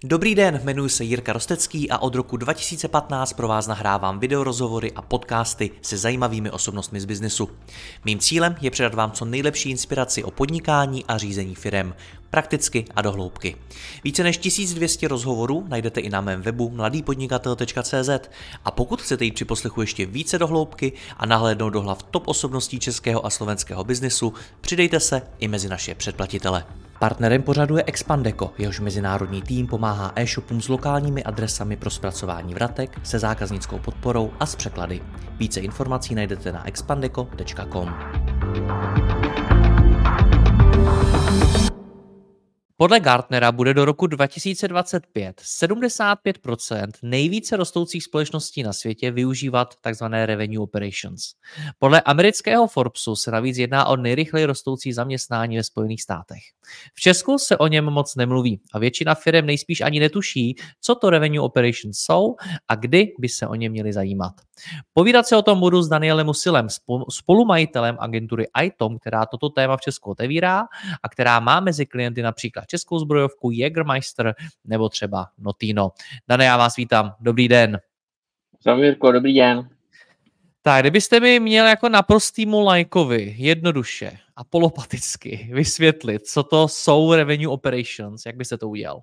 Dobrý den, jmenuji se Jirka Rostecký a od roku 2015 pro vás nahrávám videorozhovory a podcasty se zajímavými osobnostmi z biznesu. Mým cílem je předat vám co nejlepší inspiraci o podnikání a řízení firem, prakticky a do hloubky. Více než 1200 rozhovorů najdete i na mém webu mladýpodnikatel.cz a pokud chcete jít při poslechu ještě více do hloubky a nahlédnout do hlav top osobností českého a slovenského biznesu, přidejte se i mezi naše předplatitele. Partnerem pořadu je Expandeco, jehož mezinárodní tým pomáhá e-shopům s lokálními adresami pro zpracování vratek, se zákaznickou podporou a s překlady. Více informací najdete na expandeco.com. Podle Gartnera bude do roku 2025 75% nejvíce rostoucích společností na světě využívat tzv. Revenue Operations. Podle amerického Forbesu se navíc jedná o nejrychleji rostoucí zaměstnání ve Spojených státech. V Česku se o něm moc nemluví a většina firem nejspíš ani netuší, co to Revenue Operations jsou a kdy by se o ně měli zajímat. Povídat se o tom budu s Danielem Musilem, spolumajitelem agentury iTom, která toto téma v Česku otevírá a která má mezi klienty například českou zbrojovku Jägermeister nebo třeba Notino. Dane, já vás vítám. Dobrý den. Zdravím, Jirko, dobrý den. Tak, kdybyste mi měl jako naprostýmu lajkovi jednoduše a polopaticky vysvětlit, co to jsou Revenue Operations, jak byste to udělal?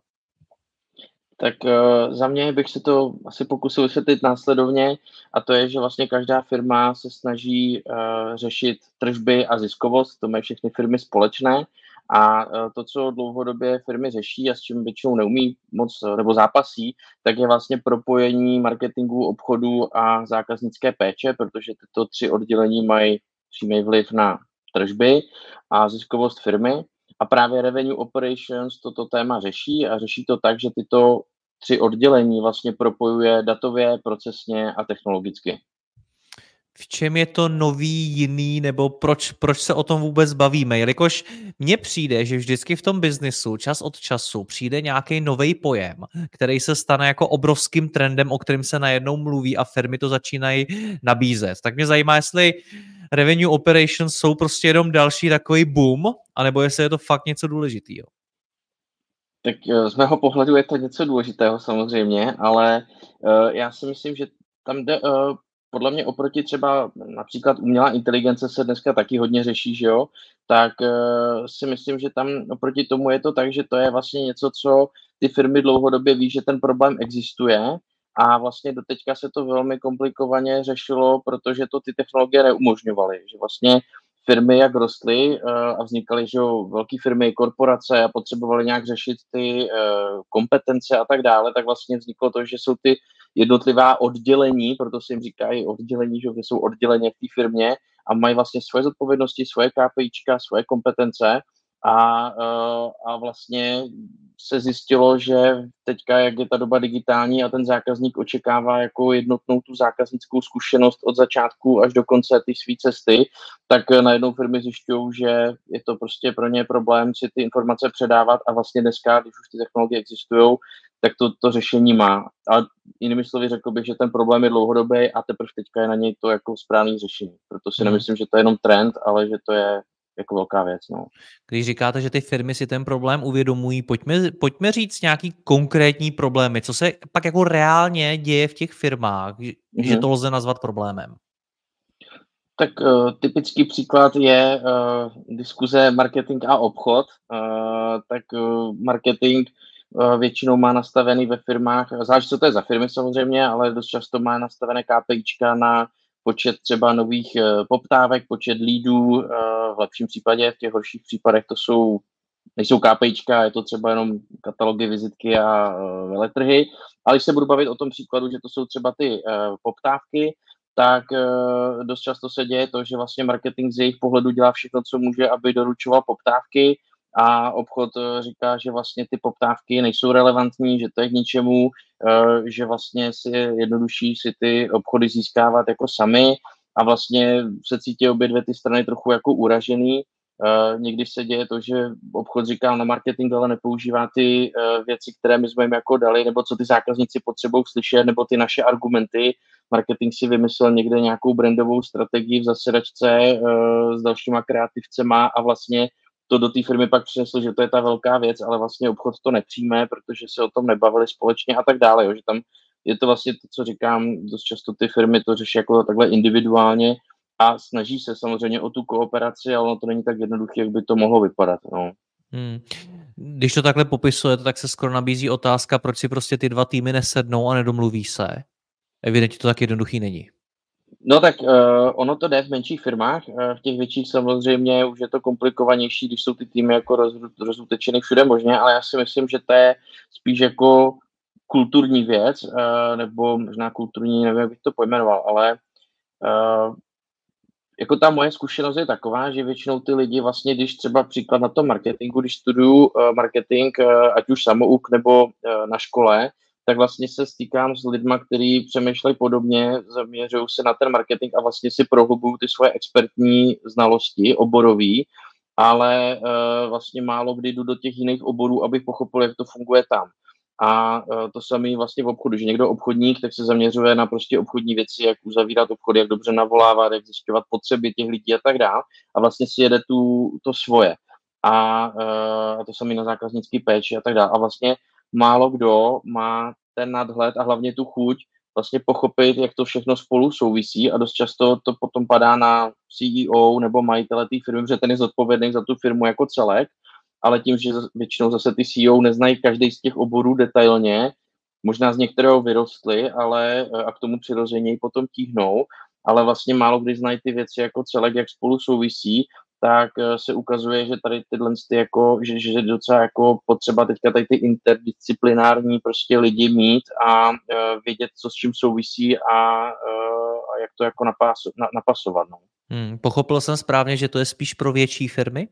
Tak za mě bych se to asi pokusil vysvětlit následovně, a to je, že vlastně každá firma se snaží řešit tržby a ziskovost, to mají všechny firmy společné, a to, co dlouhodobě firmy řeší a s čím většinou neumí moc nebo zápasí, tak je vlastně propojení marketingu, obchodu a zákaznické péče, protože tyto tři oddělení mají přímý vliv na tržby a ziskovost firmy. A právě Revenue Operations toto téma řeší a řeší to tak, že tyto tři oddělení vlastně propojuje datově, procesně a technologicky. V čem je to nový, jiný, nebo proč se o tom vůbec bavíme? Jelikož mně přijde, že vždycky v tom biznisu čas od času přijde nějaký nový pojem, který se stane jako obrovským trendem, o kterém se najednou mluví a firmy to začínají nabízet. Tak mě zajímá, jestli Revenue Operations jsou prostě jenom další takový boom, anebo jestli je to fakt něco důležitého. Tak z mého pohledu je to něco důležitého samozřejmě, ale já si myslím, že tam jde podle mě oproti třeba například umělá inteligence se dneska taky hodně řeší, že jo, tak si myslím, že tam oproti tomu je to tak, že to je vlastně něco, co ty firmy dlouhodobě ví, že ten problém existuje a vlastně doteďka se to velmi komplikovaně řešilo, protože to ty technologie neumožňovaly, že vlastně firmy jak rostly a vznikaly, že jo, velké firmy, korporace a potřebovaly nějak řešit ty kompetence a tak dále, tak vlastně vzniklo to, že jsou ty jednotlivá oddělení, proto se jim říká i oddělení, že jsou odděleně v té firmě a mají vlastně svoje zodpovědnosti, svoje KPIčka, svoje kompetence a vlastně se zjistilo, že teďka, jak je ta doba digitální a ten zákazník očekává jako jednotnou tu zákaznickou zkušenost od začátku až do konce ty své cesty, tak najednou firmy zjišťují, že je to prostě pro ně problém si ty informace předávat a vlastně dneska, když už ty technologie existují, tak to řešení má. A jinými slovy řekl bych, že ten problém je dlouhodobý a teprve teďka je na něj to jako správný řešení. Proto si nemyslím, že to je jenom trend, ale že to je jako velká věc. No. Když říkáte, že ty firmy si ten problém uvědomují, pojďme říct nějaký konkrétní problémy, co se pak jako reálně děje v těch firmách, že to lze nazvat problémem. Tak typický příklad je diskuze marketing a obchod. Tak marketing většinou má nastavený ve firmách, záleží, co to je za firmy samozřejmě, ale dost často má nastavené KPIčka na počet třeba nových poptávek, počet leadů, v lepším případě, v těch horších případech to nejsou KPIčka, je to třeba jenom katalogy, vizitky a veletrhy, ale když se budu bavit o tom příkladu, že to jsou třeba ty poptávky, tak dost často se děje to, že vlastně marketing z jejich pohledu dělá všechno, co může, aby doručoval poptávky a obchod říká, že vlastně ty poptávky nejsou relevantní, že to je k ničemu, že vlastně si je jednodušší si ty obchody získávat jako sami a vlastně se cítí obě dvě ty strany trochu jako uražený. Někdy se děje to, že obchod říká na marketing, ale nepoužívá ty věci, které my jsme jim jako dali, nebo co ty zákazníci potřebují slyšet, nebo ty naše argumenty. Marketing si vymyslel někde nějakou brandovou strategii v zasedačce s dalšíma kreativcema a vlastně to do té firmy pak přineslo, že to je ta velká věc, ale vlastně obchod to nepřijme, protože se o tom nebavili společně a tak dále, jo, že tam je to vlastně to, co říkám, dost často ty firmy to řeší jako takhle individuálně a snaží se samozřejmě o tu kooperaci, ale ono to není tak jednoduché, jak by to mohlo vypadat, no. Hmm. Když to takhle popisujete, tak se skoro nabízí otázka, proč si prostě ty dva týmy nesednou a nedomluví se. Evidentně to tak jednoduchý není. No tak ono to jde v menších firmách, v těch větších samozřejmě už je to komplikovanější, když jsou ty týmy jako rozutečeny všude možně, ale já si myslím, že to je spíš jako kulturní věc, nebo možná kulturní, nevím, jak bych to pojmenoval, ale jako ta moje zkušenost je taková, že většinou ty lidi vlastně, když třeba příklad na tom marketingu, když studuju marketing, ať už samouk nebo na škole, tak vlastně se stýkám s lidma, kteří přemýšlejí podobně, zaměřují se na ten marketing a vlastně si prohlubují ty svoje expertní znalosti oborový, ale vlastně málo kdy jdu do těch jiných oborů, abych pochopil, jak to funguje tam. A to samé vlastně v obchodu, že někdo obchodník, tak se zaměřuje na prostě obchodní věci, jak uzavírat obchody, jak dobře navolávat, jak zjišťovat potřeby těch lidí a tak dále. A vlastně si jede to svoje. A to samé na zákaznický péči a tak dále. A vlastně málo kdo má ten nadhled a hlavně tu chuť vlastně pochopit, jak to všechno spolu souvisí a dost často to potom padá na CEO nebo majitele té firmy, protože ten je zodpovědný za tu firmu jako celek, ale tím, že většinou zase ty CEO neznají každý z těch oborů detailně, možná z některého vyrostly, ale a k tomu přirozeně potom tíhnou, ale vlastně málo kdy znají ty věci jako celek, jak spolu souvisí, tak se ukazuje, že tady tyhle jako, že je docela jako potřeba teďka tady ty interdisciplinární prostě lidi mít a vědět, co s čím souvisí a jak to jako napasovat. No. Pochopil jsem správně, že to je spíš pro větší firmy?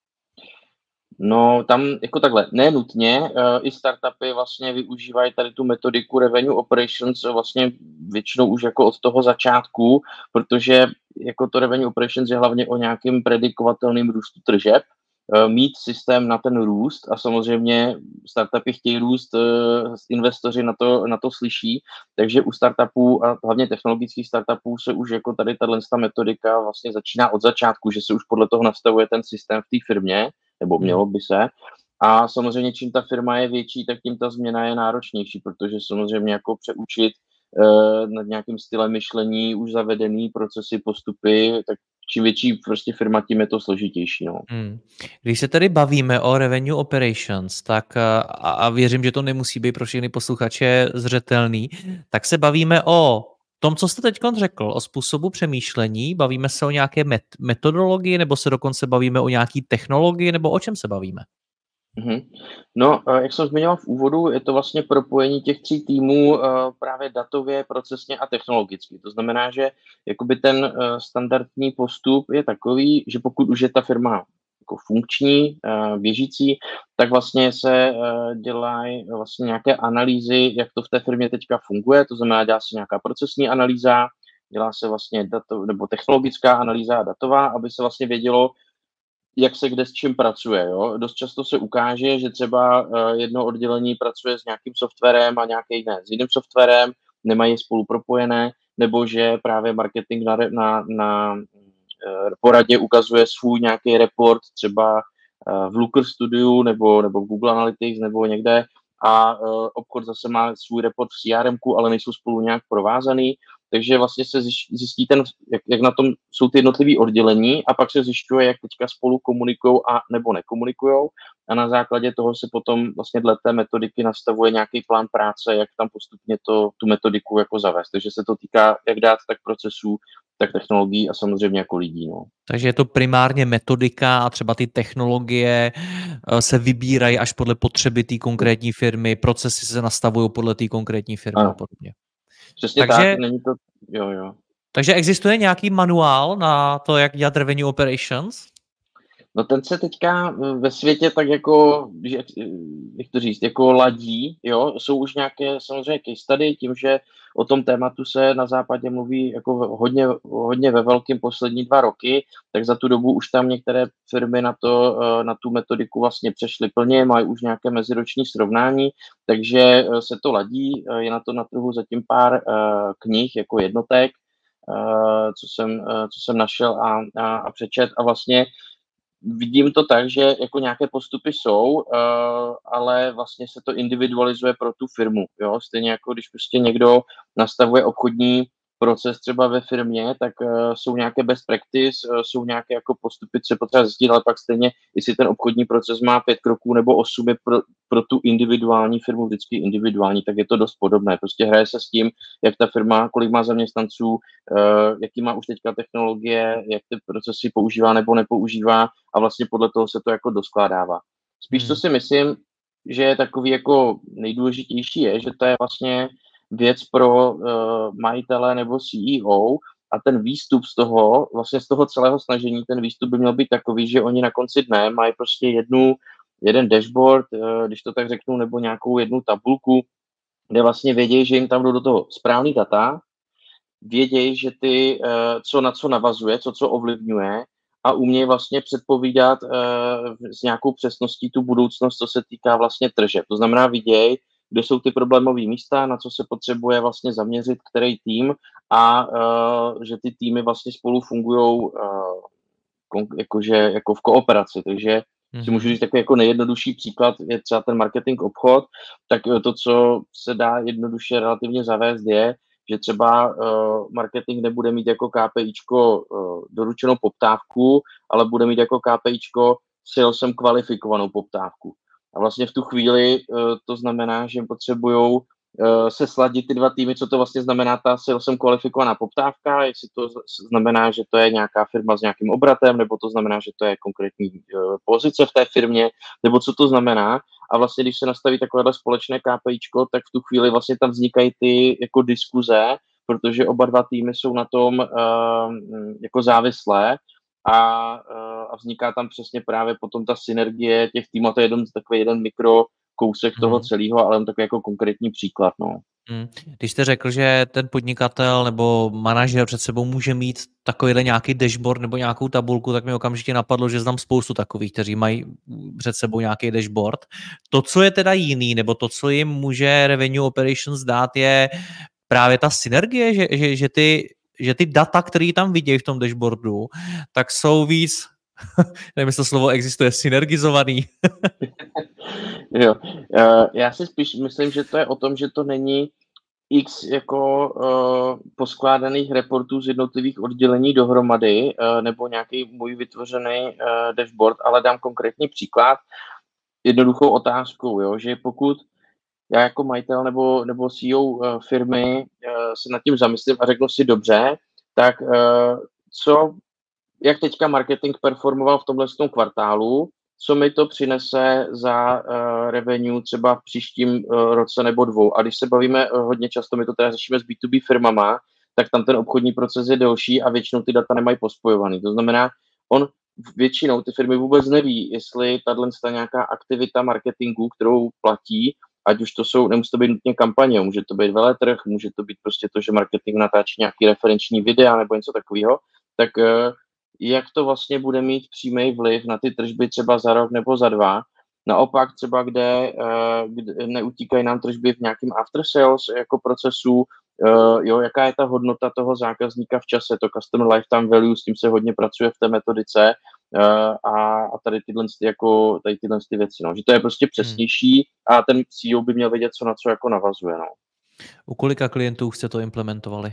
No, tam jako takhle, ne nutně, i startupy vlastně využívají tady tu metodiku Revenue Operations vlastně většinou už jako od toho začátku, protože jako to Revenue Operations je hlavně o nějakým predikovatelným růstu tržeb, mít systém na ten růst a samozřejmě startupy chtějí růst, investoři na to slyší, takže u startupů a hlavně technologických startupů se už jako tady tato metodika vlastně začíná od začátku, že se už podle toho nastavuje ten systém v té firmě, nebo mělo by se. A samozřejmě, čím ta firma je větší, tak tím ta změna je náročnější, protože samozřejmě jako přeučit nad nějakým stylem myšlení, už zavedený procesy, postupy, tak čím větší prostě firma, tím je to složitější. No. Když se tady bavíme o revenue operations, tak a věřím, že to nemusí být pro všechny posluchače zřetelný, tak se bavíme o tom, co jste teď řekl, o způsobu přemýšlení, bavíme se o nějaké metodologii, nebo se dokonce bavíme o nějaké technologii, nebo o čem se bavíme? No, jak jsem zmiňoval v úvodu, je to vlastně propojení těch 3 týmů právě datově, procesně a technologicky. To znamená, že jakoby ten standardní postup je takový, že pokud už je ta firma jako funkční, běžící, tak vlastně se dělají vlastně nějaké analýzy, jak to v té firmě teďka funguje, to znamená, dělá se nějaká procesní analýza, dělá se vlastně nebo technologická analýza a datová, aby se vlastně vědělo, jak se kde s čím pracuje. Jo? Dost často se ukáže, že třeba jedno oddělení pracuje s nějakým softwarem a nějaký jiné s jiným softwarem, nemají spolu propojené, nebo že právě marketing na poradě ukazuje svůj nějaký report třeba v Looker Studiu nebo v Google Analytics nebo někde a obchod zase má svůj report v CRM, ale nejsou spolu nějak provázaný. Takže vlastně se zjistí jak na tom jsou ty jednotlivé oddělení a pak se zjišťuje, jak teďka spolu komunikují a nebo nekomunikují a na základě toho se potom vlastně dle té metodiky nastavuje nějaký plán práce, jak tam postupně tu metodiku jako zavést. Takže se to týká jak dát, tak procesů, tak technologií a samozřejmě jako lidí. No. Takže je to primárně metodika a třeba ty technologie se vybírají až podle potřeby té konkrétní firmy, procesy se nastavují podle té konkrétní firmy a podobně. Přesně tak, není to, jo. Takže existuje nějaký manuál na to, jak dělat revenue operations? No ten se teďka ve světě tak jako, jak to říct, jako ladí, jo, jsou už nějaké samozřejmě case study, tím, že o tom tématu se na západě mluví jako hodně ve velkém poslední 2 roky, tak za tu dobu už tam některé firmy na tu metodiku vlastně přešly plně, mají už nějaké meziroční srovnání, takže se to ladí, je na to na trhu zatím pár knih jako jednotek, co jsem našel a přečet a vlastně vidím to tak, že jako nějaké postupy jsou, ale vlastně se to individualizuje pro tu firmu, jo? Stejně jako když prostě někdo nastavuje obchodní proces třeba ve firmě, tak jsou nějaké best practice, jsou nějaké jako postupy, co je potřeba zjistit, ale pak stejně, jestli ten obchodní proces má 5 kroků nebo 8, je pro tu individuální firmu vždycky individuální, tak je to dost podobné. Prostě hraje se s tím, jak ta firma, kolik má zaměstnanců, jaký má už teďka technologie, jak ty procesy používá nebo nepoužívá a vlastně podle toho se to jako doskládává. Spíš co si myslím, že je takový jako nejdůležitější je, že to je vlastně věc pro majitele nebo CEO a ten výstup z toho, vlastně z toho celého snažení, ten výstup by měl být takový, že oni na konci dne mají prostě jeden dashboard, když to tak řeknu, nebo nějakou jednu tabulku, kde vlastně vědějí, že jim tam jdou do toho správný data, vědějí, že co na co navazuje, co ovlivňuje a umějí vlastně předpovídat s nějakou přesností tu budoucnost, co se týká vlastně tržeb. To znamená, vidějí, kde jsou ty problémové místa, na co se potřebuje vlastně zaměřit, který tým a že ty týmy vlastně spolu fungují jako v kooperaci. Takže si můžu říct takový jako nejjednodušší příklad je třeba ten marketing obchod, tak to, co se dá jednoduše relativně zavést je, že třeba marketing nebude mít jako KPIčko doručenou poptávku, ale bude mít jako KPIčko salesem kvalifikovanou poptávku. A vlastně v tu chvíli to znamená, že potřebují se sladit ty dva týmy, co to vlastně znamená ta salesem kvalifikovaná poptávka, jestli to znamená, že to je nějaká firma s nějakým obratem, nebo to znamená, že to je konkrétní pozice v té firmě, nebo co to znamená. A vlastně, když se nastaví takovéhle společné KPIčko, tak v tu chvíli vlastně tam vznikají ty jako diskuze, protože oba dva týmy jsou na tom jako závislé a vzniká tam přesně právě potom ta synergie těch týmů. A to je takový jeden mikro kousek toho celého, ale jen takový jako konkrétní příklad. No. Když jste řekl, že ten podnikatel nebo manažer před sebou může mít takovýhle nějaký dashboard nebo nějakou tabulku, tak mi okamžitě napadlo, že znám spoustu takových, kteří mají před sebou nějaký dashboard. To, co je teda jiný, nebo to, co jim může Revenue Operations dát, je právě ta synergie, že ty data, které tam vidějí v tom dashboardu, tak jsou víc, nevím, jestli to slovo existuje, synergizovaný. Jo. Já si spíš myslím, že to je o tom, že to není x jako poskládaných reportů z jednotlivých oddělení dohromady nebo nějaký můj vytvořený dashboard, ale dám konkrétní příklad, jednoduchou otázkou, jo, že pokud já jako majitel nebo CEO firmy se nad tím zamyslím a řeknu si dobře, tak jak teďka marketing performoval v tomhle kvartálu, co mi to přinese za revenue třeba v příštím roce nebo 2. A když se bavíme hodně často, my to teda řešíme s B2B firmama, tak tam ten obchodní proces je delší a většinou ty data nemají pospojovaný. To znamená, většinou ty firmy vůbec neví, jestli tato nějaká aktivita marketingu, kterou platí, ať už to jsou, nemusí to být nutně kampaně, může to být veletrh, může to být prostě to, že marketing natáčí nějaký referenční videa nebo něco takového, tak jak to vlastně bude mít přímý vliv na ty tržby třeba za rok nebo za 2. Naopak třeba, kde neutíkají nám tržby v nějakým after sales jako procesu, jaká je ta hodnota toho zákazníka v čase, to customer lifetime value, s tím se hodně pracuje v té metodice a tady tyhle věci, no. Že to je prostě přesnější a ten CEO by měl vědět, co na co jako navazuje. No. U kolika klientů jste to implementovali?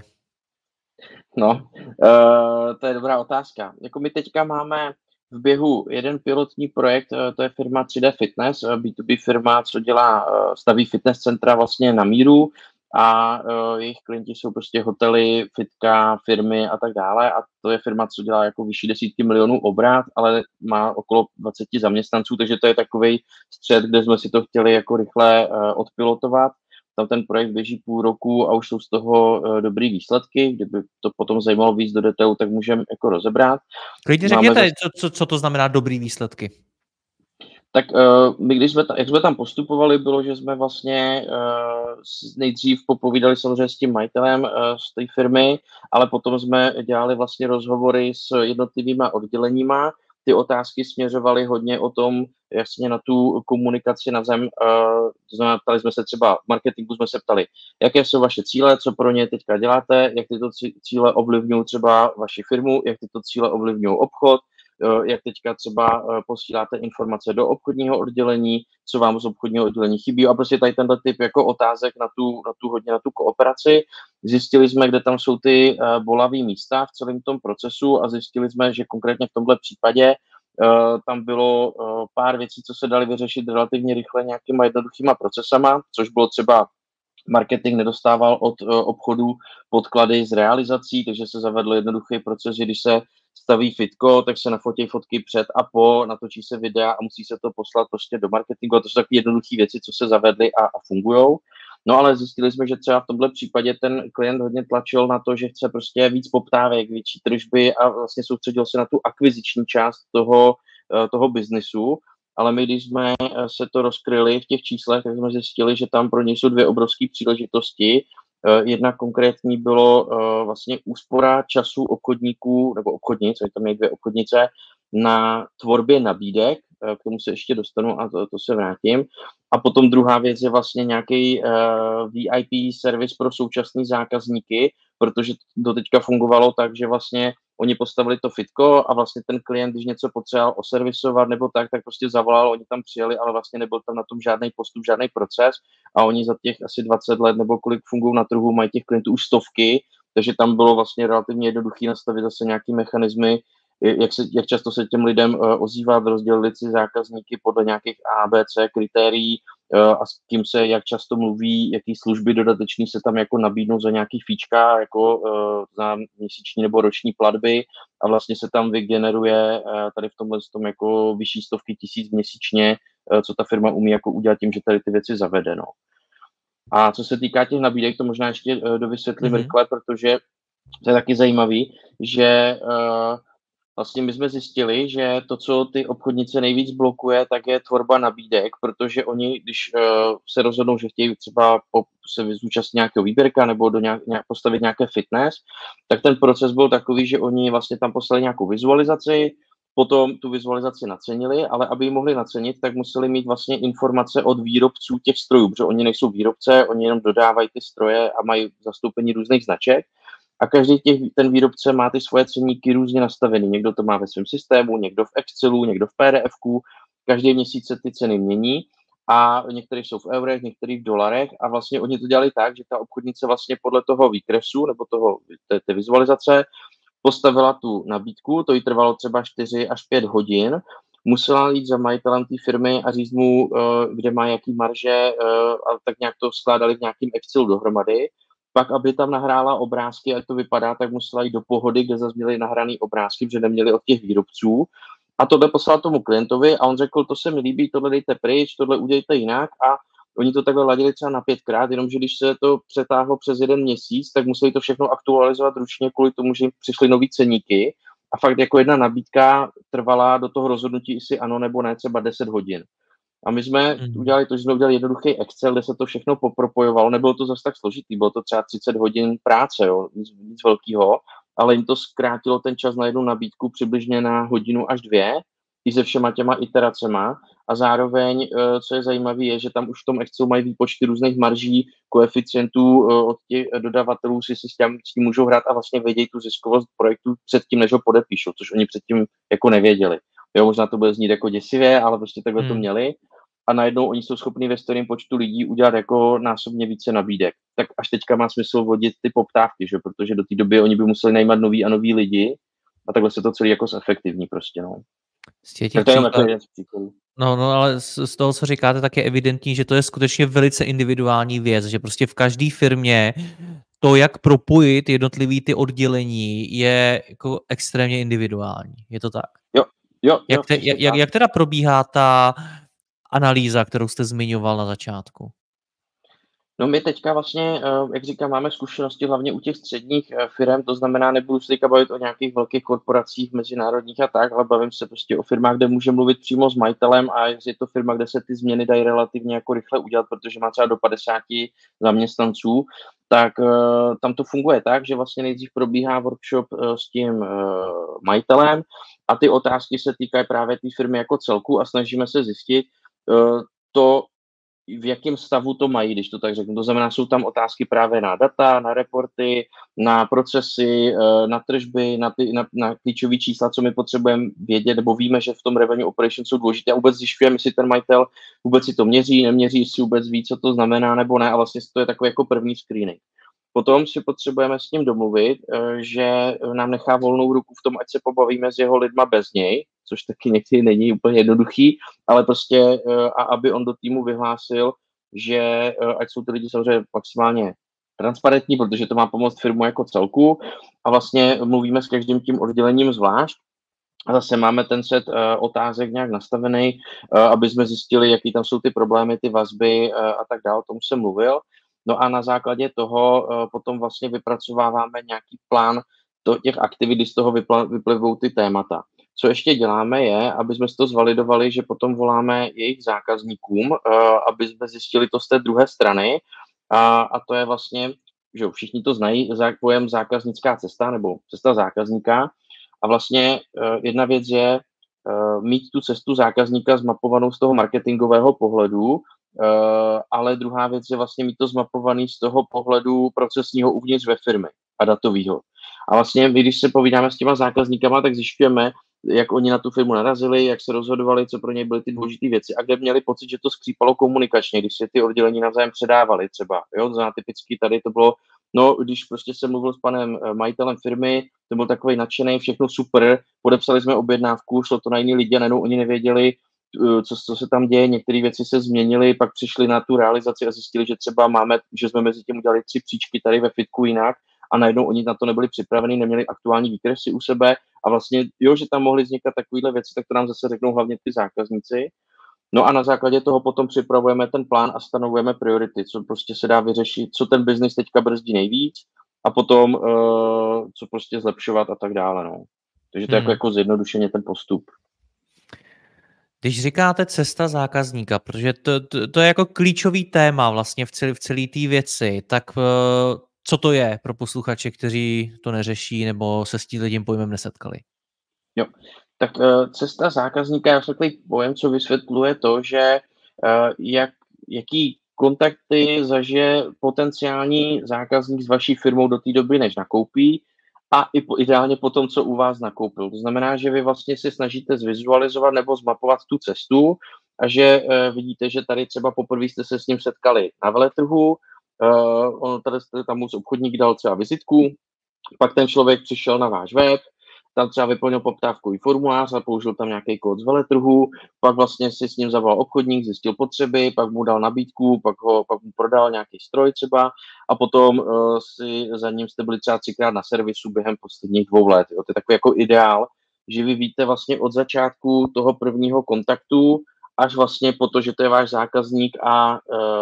No, to je dobrá otázka. Jako my teďka máme v běhu jeden pilotní projekt, to je firma 3D Fitness, B2B firma, co staví fitness centra vlastně na míru a jejich klienti jsou prostě hotely, fitka, firmy a tak dále a to je firma, co dělá jako vyšší desítky milionů obrat, ale má okolo 20 zaměstnanců, takže to je takovej střed, kde jsme si to chtěli jako rychle odpilotovat. Tam ten projekt běží půl roku a už jsou z toho dobrý výsledky. Kdyby to potom zajímalo víc do detailu, tak můžeme jako rozebrat. Klidně řekněte, co to znamená dobrý výsledky. Tak my, jak jsme tam postupovali, bylo, že jsme vlastně nejdřív popovídali samozřejmě s tím majitelem z té firmy, ale potom jsme dělali vlastně rozhovory s jednotlivýma odděleníma. Ty otázky směřovaly hodně o tom, jasně na tu komunikaci navzájem, to znamená, ptali jsme se třeba v marketingu, jsme se ptali, jaké jsou vaše cíle, co pro ně teďka děláte, jak tyto cíle ovlivňují třeba vaši firmu, jak tyto cíle ovlivňují obchod, jak teďka třeba posíláte informace do obchodního oddělení, co vám z obchodního oddělení chybí a prostě tady tenhle typ jako otázek na tu kooperaci. Zjistili jsme, kde tam jsou ty bolavý místa v celém tom procesu a zjistili jsme, že konkrétně v tomhle případě tam bylo pár věcí, co se daly vyřešit relativně rychle nějakýma jednoduchýma procesama, což bylo třeba marketing nedostával od obchodu podklady z realizací, takže se zavedl jednoduchý proces, že když se staví fitko, tak se nafotí fotky před a po, natočí se videa a musí se to poslat prostě do marketingu. A to jsou takové jednoduché věci, co se zavedly a fungujou. No ale zjistili jsme, že třeba v tomhle případě ten klient hodně tlačil na to, že chce prostě víc poptávek, větší tržby a vlastně soustředil se na tu akviziční část toho biznisu. Ale my, když jsme se to rozkryli v těch číslech, tak jsme zjistili, že tam pro něj jsou dvě obrovské příležitosti. Jedna konkrétní bylo vlastně úspora času obchodníků, nebo obchodnic, tam je dvě obchodnice, na tvorbě nabídek, k tomu se ještě dostanu a to se vrátím. A potom druhá věc je vlastně nějaký VIP servis pro současné zákazníky, protože to teďka fungovalo tak, že vlastně oni postavili to fitko a vlastně ten klient, když něco potřeboval oservisovat nebo tak prostě zavolal, oni tam přijeli, ale vlastně nebyl tam na tom žádný postup, žádný proces a oni za těch asi 20 let nebo kolik fungují na trhu, mají těch klientů už stovky, takže tam bylo vlastně relativně jednoduché nastavit zase nějaký mechanismy, jak často se těm lidem ozývat, rozdělit si zákazníky podle nějakých ABC kritérií a s tím se jak často mluví, jaký služby dodatečný se tam jako nabídnou za nějaký fíčka, jako za měsíční nebo roční platby a vlastně se tam vygeneruje tady v tomhle tom jako vyšší stovky tisíc měsíčně, co ta firma umí jako udělat tím, že tady ty věci zavede, no. A co se týká těch nabídek, to možná ještě dovysvětlím rychle, protože to je taky zajímavý, že vlastně my jsme zjistili, že to, co ty obchodnice nejvíc blokuje, tak je tvorba nabídek, protože oni, když se rozhodnou, že chtějí třeba se zúčastnit nějakého výběrka nebo postavit nějaké fitness, tak ten proces byl takový, že oni vlastně tam poslali nějakou vizualizaci, potom tu vizualizaci nacenili, ale aby ji mohli nacenit, tak museli mít vlastně informace od výrobců těch strojů, protože oni nejsou výrobce, oni jenom dodávají ty stroje a mají zastoupení různých značek. A každý ten výrobce má ty svoje ceníky různě nastavený. Někdo to má ve svém systému, někdo v Excelu, někdo v PDFku. Každý měsíc se ty ceny mění a některé jsou v eurech, některé v dolarech a vlastně oni to dělali tak, že ta obchodnice vlastně podle toho výkresu nebo té vizualizace postavila tu nabídku, to jí trvalo třeba 4 až 5 hodin, musela jít za majitelem té firmy a říct mu, kde má jaký marže, a tak nějak to skládali v nějakým Excelu dohromady. Pak, aby tam nahrála obrázky, jak to vypadá, tak musela jít do Pohody, kde zase měli nahraný obrázky, protože neměli od těch výrobců. A tohle poslal tomu klientovi a on řekl, to se mi líbí, tohle dejte pryč, tohle udějte jinak a oni to takhle ladili třeba na 5krát, jenomže když se to přetáhlo přes 1 měsíc, tak museli to všechno aktualizovat ručně kvůli tomu, že jim přišly nový ceníky a fakt jako jedna nabídka trvala do toho rozhodnutí, jestli ano nebo ne, třeba 10 hodin. A my jsme udělali to, že jsme udělali jednoduchý Excel, kde se to všechno popropojovalo. Nebylo to zase tak složitý, bylo to třeba 30 hodin práce, jo, nic velkého, ale jim to zkrátilo ten čas na jednu nabídku přibližně na 1 až 2, i se všema těma iteracema. A zároveň, co je zajímavé, je, že tam už v tom Excelu mají výpočty různých marží, koeficientů od těch dodavatelů, si s tím můžou hrát a vlastně vědějí tu ziskovost projektu předtím, než ho podepíšou, což oni předtím jako nevěděli. Jo, možná to bude znít jako děsivě, ale prostě takhle to měli. A najednou oni jsou schopni ve stejném počtu lidí udělat jako násobně více nabídek. Tak až teďka má smysl vodit ty poptávky, že? Protože do té doby oni by museli najímat nový a nový lidi a takhle se to celý jako zefektivní prostě, no. Tak to je jako jeden z příkladů. No, ale z toho, co říkáte, tak je evidentní, že to je skutečně velice individuální věc, že prostě v každé firmě to, jak propojit jednotlivý ty oddělení, je jako extrémně individuální. Je to tak? Jo. Jak teda probíhá ta analýza, kterou jste zmiňoval na začátku? No my teďka vlastně, jak říkám, máme zkušenosti hlavně u těch středních firm, to znamená, nebudu se teďka bavit o nějakých velkých korporacích, mezinárodních a tak, ale bavím se prostě o firmách, kde může mluvit přímo s majitelem a je to firma, kde se ty změny dají relativně jako rychle udělat, protože má třeba do 50 zaměstnanců, tak tam to funguje tak, že vlastně nejdřív probíhá workshop s tím majitelem a ty otázky se týkají právě té firmy jako celku a snažíme se zjistit to, v jakém stavu to mají, když to tak řeknu. To znamená, jsou tam otázky právě na data, na reporty, na procesy, na tržby, na klíčové čísla, co my potřebujeme vědět, nebo víme, že v tom revenue operation jsou důležité. A vůbec zjišťujeme, jestli ten majitel vůbec si to měří, neměří, jestli vůbec ví, co to znamená, nebo ne. A vlastně to je takový jako první screening. Potom si potřebujeme s ním domluvit, že nám nechá volnou ruku v tom, ať se pobavíme s jeho lidma bez něj, což taky někdy není úplně jednoduchý, ale prostě, a aby on do týmu vyhlásil, že ať jsou ty lidi samozřejmě maximálně transparentní, protože to má pomoct firmu jako celku a vlastně mluvíme s každým tím oddělením zvlášť a zase máme ten set otázek nějak nastavený, aby jsme zjistili, jaký tam jsou ty problémy, ty vazby a tak dále, o tom jsem mluvil. No a na základě toho potom vlastně vypracováváme nějaký plán těch aktivit, kdy z toho vyplivou ty témata. Co ještě děláme je, aby jsme si to zvalidovali, že potom voláme jejich zákazníkům, aby jsme zjistili to z té druhé strany a to je vlastně, že všichni to znají, pojem zákaznická cesta nebo cesta zákazníka a vlastně jedna věc je mít tu cestu zákazníka zmapovanou z toho marketingového pohledu, ale druhá věc je vlastně mít to zmapovaný z toho pohledu procesního uvnitř ve firmě a datového. A vlastně my, když se povídáme s těma zákazníkama, tak zjišťujeme, jak oni na tu firmu narazili, jak se rozhodovali, co pro ně byly ty důležité věci a kde měli pocit, že to skřípalo komunikačně, když se ty oddělení navzájem předávali třeba. Jo, to znamená typicky tady to bylo, no, když prostě jsem mluvil s panem majitelem firmy, to byl takový nadšený, všechno super, podepsali jsme objednávku, šlo to na jiný lidi a najednou oni nevěděli, co se tam děje, některé věci se změnily, pak přišli na tu realizaci a zjistili, že třeba že jsme mezi tím udělali 3 příčky tady ve fitku jinak a najednou oni na to nebyli připraveni, neměli aktuální výkresy u sebe a vlastně, jo, že tam mohly vznikat takovéhle věci, tak to nám zase řeknou hlavně ty zákazníci. No a na základě toho potom připravujeme ten plán a stanovujeme priority, co prostě se dá vyřešit, co ten biznis teďka brzdí nejvíc a potom co prostě zlepšovat a tak dále, no. Takže to je jako zjednodušeně ten postup. Když říkáte cesta zákazníka, protože to je jako klíčový téma vlastně v celé té věci, tak co to je pro posluchače, kteří to neřeší nebo se s tím pojmem nesetkali? Jo, tak cesta zákazníka je takový pojem, co vysvětluje to, že jaký kontakty zažije potenciální zákazník s vaší firmou do té doby, než nakoupí a ideálně po tom, co u vás nakoupil. To znamená, že vy vlastně si snažíte zvizualizovat nebo zmapovat tu cestu a že vidíte, že tady třeba poprvé jste se s ním setkali na veletrhu, tady tam mu obchodník dal třeba vizitku, pak ten člověk přišel na váš web, tam třeba vyplnil poptávkový formulář a použil tam nějaký kód z veletrhu, pak vlastně si s ním zavolal obchodník, zjistil potřeby, pak mu dal nabídku, pak mu prodal nějaký stroj třeba a potom si za ním jste byli třeba 3krát na servisu během posledních 2 let. Jo. To je takový jako ideál, že vy víte vlastně od začátku toho prvního kontaktu až vlastně po to, že to je váš zákazník a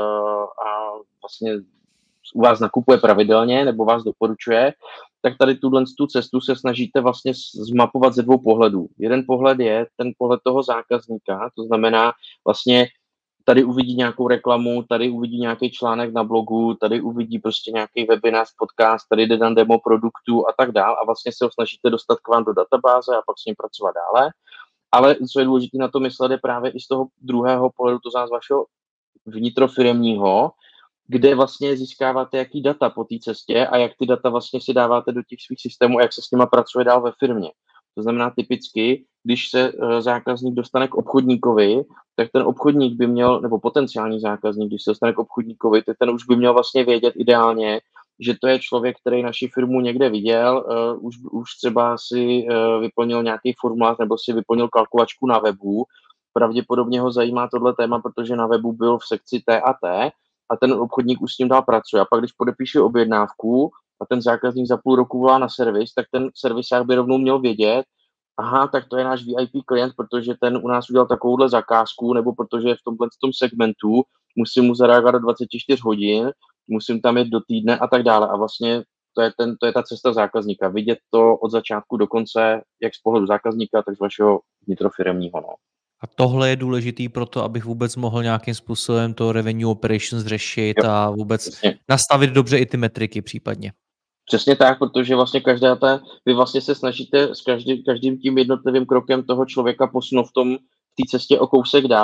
vlastně u vás nakupuje pravidelně nebo vás doporučuje, tak tady tu cestu se snažíte vlastně zmapovat ze 2 pohledů. Jeden pohled je ten pohled toho zákazníka, to znamená vlastně tady uvidí nějakou reklamu, tady uvidí nějaký článek na blogu, tady uvidí prostě nějaký webinář, podcast, tady jde na demo produktu a tak dál a vlastně se ho snažíte dostat k vám do databáze a pak s ním pracovat dále. Ale co je důležité na to myslet je právě i z toho druhého pohledu, to znamená z vašeho vnitrofiremního, kde vlastně získáváte jaký data po té cestě a jak ty data vlastně si dáváte do těch svých systémů a jak se s nima pracuje dál ve firmě. To znamená typicky, když se zákazník dostane k obchodníkovi, tak ten obchodník by měl, nebo potenciální zákazník, když se dostane k obchodníkovi, tak ten už by měl vlastně vědět ideálně, že to je člověk, který naši firmu někde viděl, už třeba si vyplnil nějaký formulář nebo si vyplnil kalkulačku na webu. Pravděpodobně ho zajímá tohle téma, protože na webu byl v sekci T a ten obchodník už s ním dál pracuje. A pak, když podepíše objednávku a ten zákazník za půl roku volá na servis, tak ten servisák by rovnou měl vědět, aha, tak to je náš VIP klient, protože ten u nás udělal takovouhle zakázku, nebo protože je v tomhle segmentu, musím mu zareagovat do 24 hodin, musím tam jít do týdne a tak dále. A vlastně to je ta cesta zákazníka. Vidět to od začátku do konce, jak z pohledu zákazníka, tak z vašeho vnitrofiremního. No. A tohle je důležitý pro to, abych vůbec mohl nějakým způsobem to revenue operations řešit a vůbec nastavit dobře i ty metriky případně. Přesně tak, protože vlastně vy vlastně se snažíte s každým tím jednotlivým krokem toho člověka posunout v té cestě o kousek dál.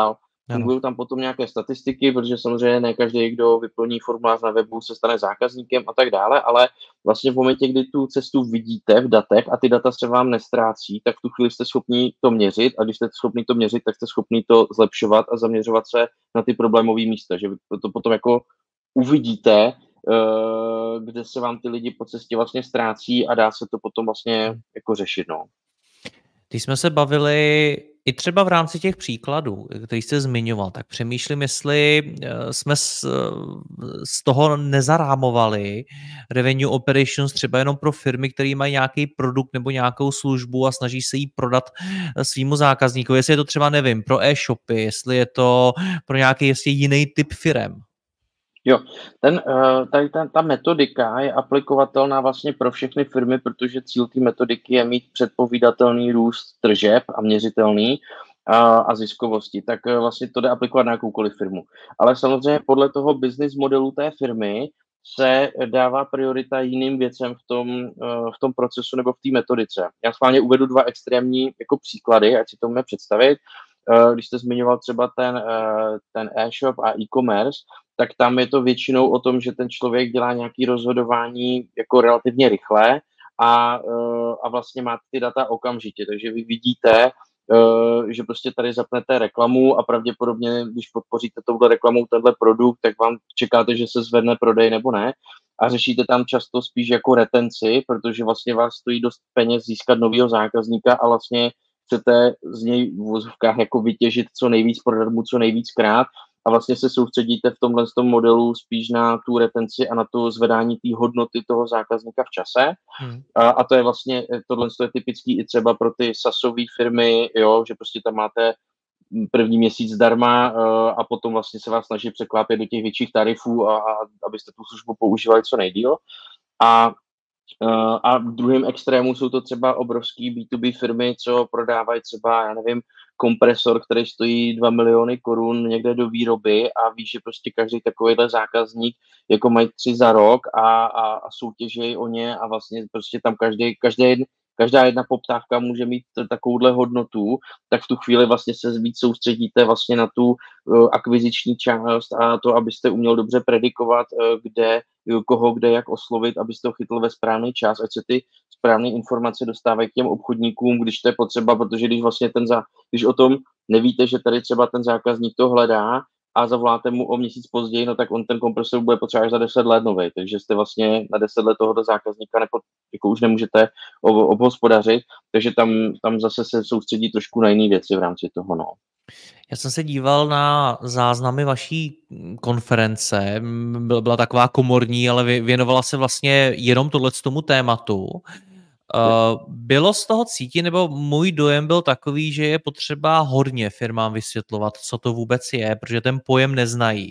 Ano. fungují tam potom nějaké statistiky, protože samozřejmě ne každý, kdo vyplní formulář na webu, se stane zákazníkem a tak dále, ale vlastně v momentě, kdy tu cestu vidíte v datech a ty data se vám nestrácí, tak v tu chvíli jste schopni to měřit a když jste schopni to měřit, tak jste schopni to zlepšovat a zaměřovat se na ty problémové místa, že vy to potom jako uvidíte, kde se vám ty lidi po cestě vlastně ztrácí a dá se to potom vlastně jako řešit, no. Když jsme se bavili i třeba v rámci těch příkladů, který jste zmiňoval, tak přemýšlím, jestli jsme z toho nezarámovali revenue operations třeba jenom pro firmy, které mají nějaký produkt nebo nějakou službu a snaží se jí prodat svýmu zákazníkovi. Jestli je to třeba, nevím, pro e-shopy, jestli je to pro nějaký jestli jiný typ firem. Jo, ta metodika je aplikovatelná vlastně pro všechny firmy, protože cíl té metodiky je mít předpovídatelný růst tržeb a měřitelný a ziskovosti. Tak vlastně to jde aplikovat na jakoukoliv firmu. Ale samozřejmě podle toho business modelu té firmy se dává priorita jiným věcem v tom procesu nebo v té metodice. Já schválně uvedu 2 extrémní jako příklady, ať si to můžeme představit. Když jste zmiňoval třeba ten e-shop a e-commerce, tak tam je to většinou o tom, že ten člověk dělá nějaké rozhodování jako relativně rychle a vlastně má ty data okamžitě. Takže vy vidíte, že prostě tady zapnete reklamu a pravděpodobně, když podpoříte touhle reklamou tenhle produkt, tak vám čekáte, že se zvedne prodej nebo ne. A řešíte tam často spíš jako retenci, protože vlastně vás stojí dost peněz získat nového zákazníka a vlastně chcete z něj v uvozovkách jako vytěžit co nejvíc, prodat mu co nejvíckrát a vlastně se soustředíte v tomhle modelu spíš na tu retenci a na to zvedání té hodnoty toho zákazníka v čase. A to je vlastně, tohle je typický i třeba pro ty SaaSové firmy, jo, že prostě tam máte první měsíc zdarma a potom vlastně se vás snaží překlápět do těch větších tarifů a abyste tu službu používali co nejdýl. A v druhém extrému jsou to třeba obrovský B2B firmy, co prodávají třeba, já nevím, kompresor, který stojí 2 miliony korun někde do výroby a ví, že prostě každý takovýhle zákazník jako mají 3 za rok a soutěžejí o ně a vlastně prostě tam každá jedna poptávka může mít takovouhle hodnotu, tak v tu chvíli vlastně se víc soustředíte vlastně na tu akviziční část a to, abyste uměl dobře predikovat, koho kde jak oslovit, abyste ho chytl ve správný čas, ať se ty správné informace dostávají k těm obchodníkům, když to je potřeba, protože když o tom nevíte, že tady třeba ten zákazník to hledá a zavoláte mu o měsíc později, no tak on ten kompresor bude potřebovat za 10 let novej, takže jste vlastně na 10 let tohoto zákazníka jako už nemůžete obhospodařit, takže tam zase se soustředí trošku na jiné věci v rámci toho, no. Já jsem se díval na záznamy vaší konference, byla taková komorní, ale věnovala se vlastně jenom tomu tématu. Bylo z toho cítit, nebo můj dojem byl takový, že je potřeba hodně firmám vysvětlovat, co to vůbec je, protože ten pojem neznají.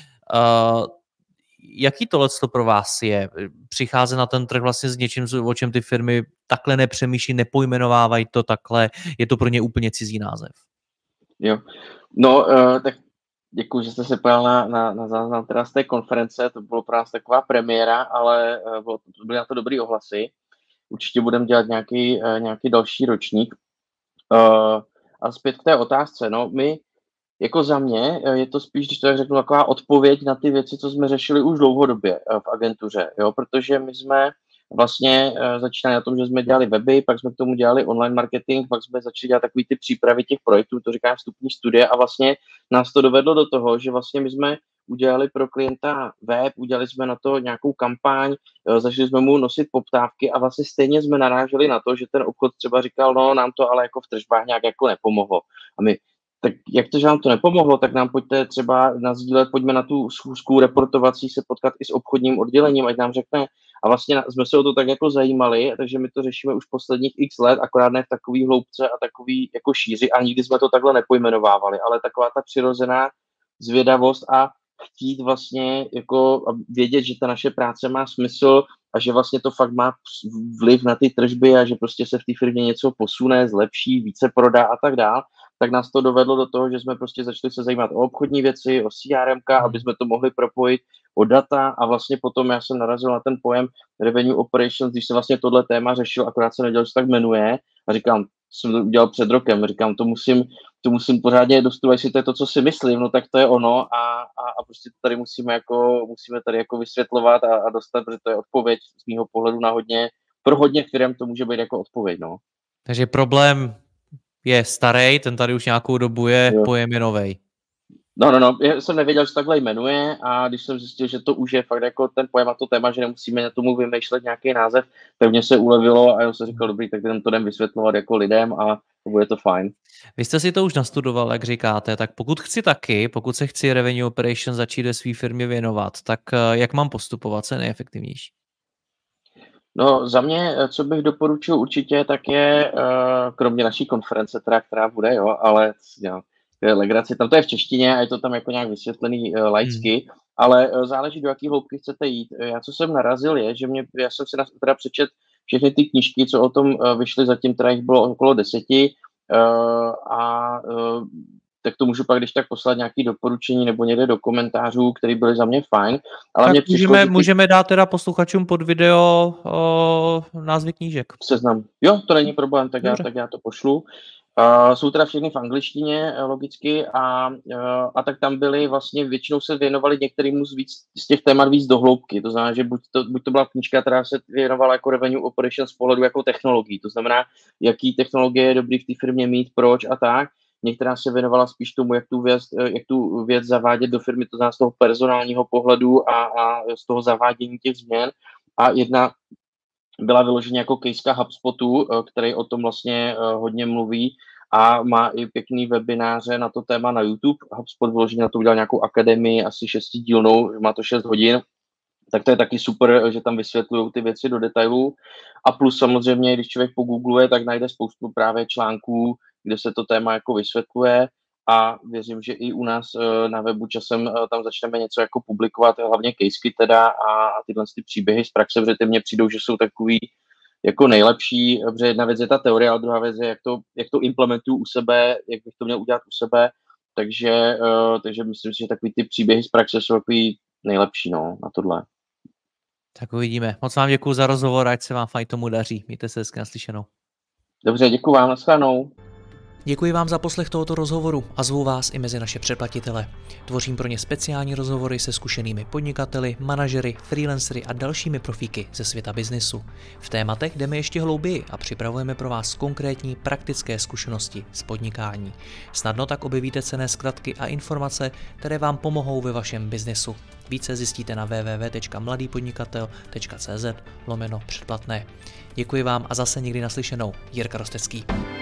Jaký tohleto pro vás je? Přicházet na ten trh vlastně s něčím, o čem ty firmy takhle nepřemýšlí, nepojmenovávají to takhle, je to pro ně úplně cizí název? Jo, no, tak děkuji, že jste se pojal na záznam teda z té konference, to bylo pro nás taková premiéra, ale byly na to dobrý ohlasy. Určitě budeme dělat nějaký další ročník. A zpět k té otázce, no, my, jako za mě, je to spíš, když to tak řeknu, taková odpověď na ty věci, co jsme řešili už dlouhodobě v agentuře, jo, protože my jsme vlastně začínali na tom, že jsme dělali weby, pak jsme k tomu dělali online marketing, pak jsme začali dělat takový ty přípravy těch projektů, to říká vstupní studie a vlastně nás to dovedlo do toho, že vlastně my jsme udělali pro klienta web, udělali jsme na to nějakou kampaň, začali jsme mu nosit poptávky a vlastně stejně jsme naráželi na to, že ten obchod třeba říkal, no nám to ale jako v tržbách nějak jako nepomohlo. A my, tak jak to, že nám to nepomohlo, tak nám pojďte třeba nasdílet, pojďme na tu schůzku reportovací se potkat i s obchodním oddělením, ať nám řekne. A vlastně jsme se o to tak jako zajímali, takže my to řešíme už posledních x let, akorát ne v takový hloubce a takový jako šíři a nikdy jsme to takhle nepojmenovávali, ale taková ta přirozená zvědavost a chtít vlastně jako vědět, že ta naše práce má smysl a že vlastně to fakt má vliv na ty tržby a že prostě se v té firmě něco posune, zlepší, více prodá a tak dál, tak nás to dovedlo do toho, že jsme prostě začali se zajímat o obchodní věci, o CRM, aby jsme to mohli propojit, o data a vlastně potom já jsem narazil na ten pojem revenue operations, když jsem vlastně tohle téma řešil, akorát se nedělal, že se tak jmenuje a říkám, jsem to udělal před rokem, říkám, to to musím pořádně dostudovat, jestli to je to, co si myslím, no tak to je ono a prostě to tady musíme tady jako vysvětlovat a dostat, protože to je odpověď z mýho pohledu na pro hodně firem to může být jako odpověď, no. Takže problém je starý, ten tady už nějakou dobu je, pojem je novej. No, já jsem nevěděl, že se takhle jmenuje a když jsem zjistil, že to už je fakt jako ten pojem a to téma, že nemusíme na tomu vymýšlet nějaký název, pevně se ulevilo a já jsem říkal, dobrý, tak to jdem vysvětlovat jako lidem a bude to fajn. Vy jste si to už nastudoval, jak říkáte, tak pokud se chci revenue operation začít ve své firmě věnovat, tak jak mám postupovat, co je nejefektivnější? No za mě, co bych doporučil určitě, tak je, kromě naší konference, která bude, jo, ale jo, je legraci, tam to je v češtině a je to tam jako nějak vysvětlený laicky, ale záleží, do jaký hloubky chcete jít. Já, co jsem narazil, je, že já jsem si teda přečet všechny ty knížky, co o tom vyšly, zatím teda jich bylo okolo 10 tak to můžu pak když tak poslat nějaké doporučení nebo někde do komentářů, které byly za mě fajn. Ale tak můžeme dát teda posluchačům pod video názvy knížek. Seznam. Jo, to není problém, tak já to pošlu. Jsou teda všechny v angličtině, logicky, a tak tam byly vlastně, většinou se věnovali některému z těch témat víc do hloubky. To znamená, že buď to byla knížka, která se věnovala jako revenue operation z pohledu jako technologií. To znamená, jaký technologie je dobrý v té firmě mít, proč a tak. Některá se věnovala spíš tomu, jak tu věc zavádět do firmy, to znamená z toho personálního pohledu a z toho zavádění těch změn. A jedna byla vyloženě jako case HubSpotu, který o tom vlastně hodně mluví a má i pěkný webináře na to téma na YouTube. HubSpot vyloženě na to udělal nějakou akademii, asi 6dílnou, má to 6 hodin, tak to je taky super, že tam vysvětlují ty věci do detailů. A plus samozřejmě, když člověk pogoogluje, tak najde spoustu právě článků, kde se to téma jako vysvětluje a věřím, že i u nás na webu časem tam začneme něco jako publikovat, hlavně casey teda a tyhle ty příběhy z praxe, protože ty mně přijdou, že jsou takový jako nejlepší, protože jedna věc je ta teorie, a druhá věc je, jak to implementuju u sebe, jak bych to měl udělat u sebe, takže myslím si, že takový ty příběhy z praxe jsou takový nejlepší, no, na tohle. Tak uvidíme. Moc vám děkuju za rozhovor, ať se vám fajn tomu daří. Mějte se hezky, naslyšenou. Dobře, děkuju vám, nashledanou. Děkuji vám za poslech tohoto rozhovoru a zvu vás i mezi naše předplatitele. Tvořím pro ně speciální rozhovory se zkušenými podnikateli, manažery, freelancery a dalšími profíky ze světa biznisu. V tématech jdeme ještě hlouběji a připravujeme pro vás konkrétní praktické zkušenosti z podnikání. Snadno tak objevíte cenné zkratky a informace, které vám pomohou ve vašem biznisu. Více zjistíte na www.mladýpodnikatel.cz/předplatné. Děkuji vám a zase někdy naslyšenou. Jirka Rostecký.